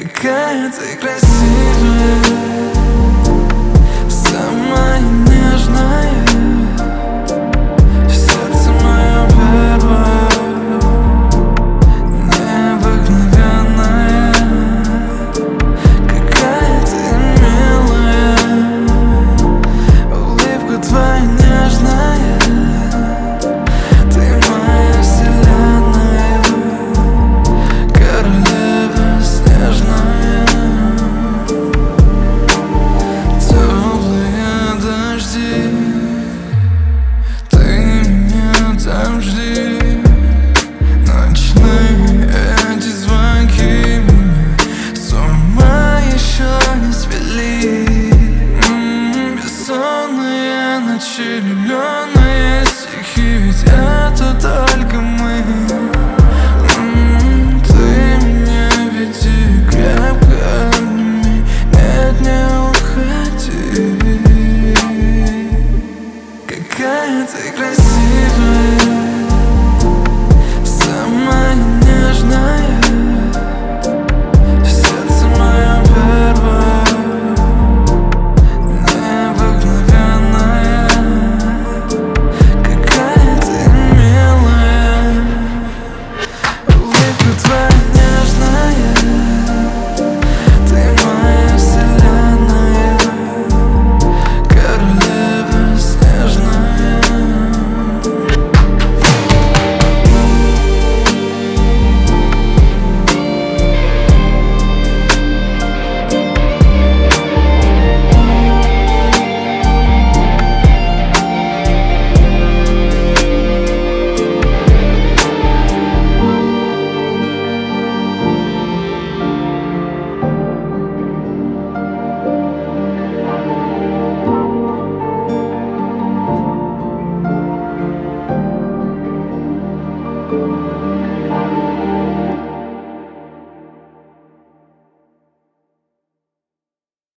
Какая ты красивая, самая нежная, сердце мое первое, необыкновенная. Какая ты милая, улыбка твоя нежная, ты моя вселенная, королева снежная. Теплые дожди, ты меня там жди. Ночные эти звонки меня с ума еще не свели. Бессонные ночи, влюбленные стихи, ведь это только мы. Ты меня веди крепко, обними, нет, не уходи. Какая ты красивая, самая нежная, сердце мое первое, необыкновенная. Какая ты милая, улыбка твоя нежная, ты моя вселенная, королева снежная. Thank